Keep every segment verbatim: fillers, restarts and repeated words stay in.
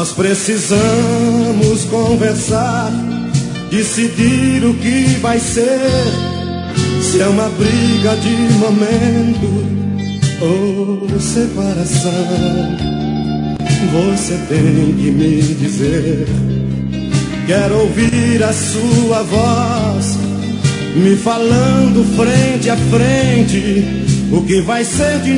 Nós precisamos conversar, decidir o que vai ser. Se é uma briga de momento ou separação, você tem que me dizer. Quero ouvir a sua voz me falando frente a frente o que vai ser de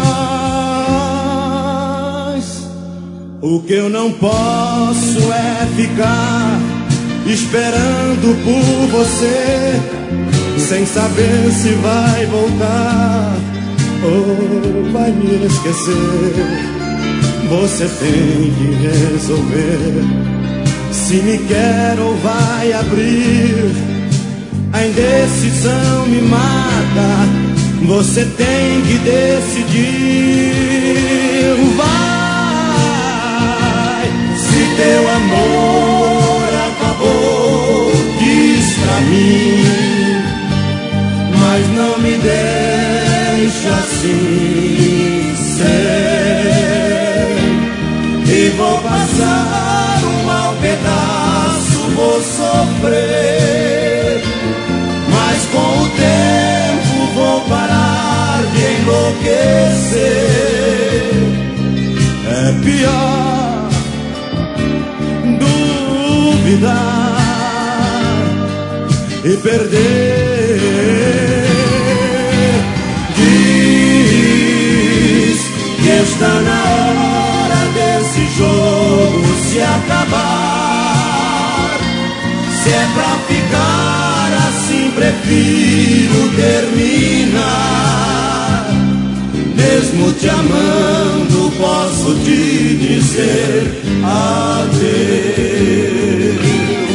nós. O que eu não posso é ficar esperando por você, sem saber se vai voltar ou vai me esquecer. Você tem que resolver se me quer ou vai abrir. A indecisão me mata, você tem que decidir. Vai, se teu amor acabou, diz pra mim, mas não me deixa assim ser. E vou passar um mau pedaço, vou sofrer, mas com o tempo vou parar de enlouquecer. É pior duvidar e perder. Diz que está na hora desse jogo se acabar. Se é pra ficar assim, prefiro terminar. Mesmo te amando, posso te dizer adeus.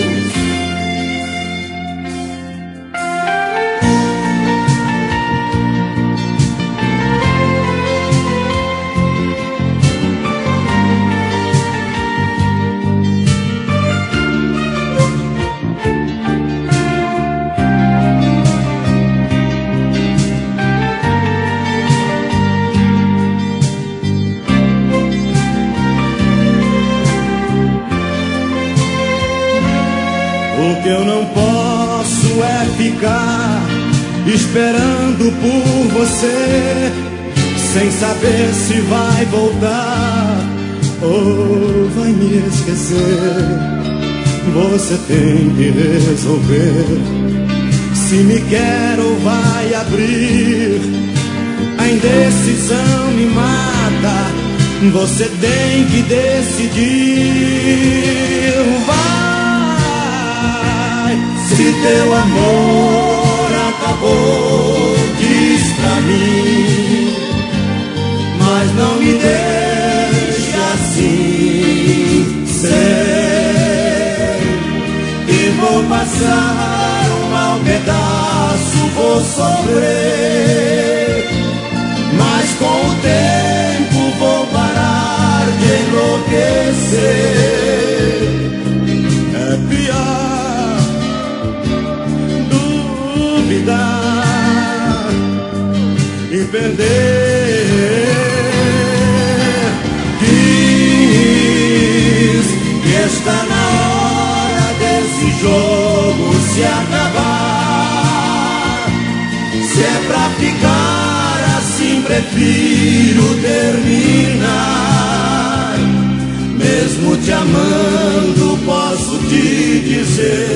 O que eu não posso é ficar esperando por você, sem saber se vai voltar ou vai me esquecer. Você tem que resolver se me quer ou vai abrir. A indecisão me mata, você tem que decidir. Vai, se teu amor acabou, diz pra mim, mas não me deixa assim ser. E vou passar um mau pedaço, vou sofrer, mas com o tempo vou parar de enlouquecer. É pior duvidar e perder. Diz que está na hora desse jogo se acabar. Se é pra ficar assim, prefiro terminar. Mesmo te amando, posso te dizer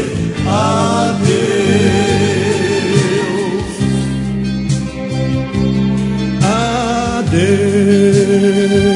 adeus. Adeus.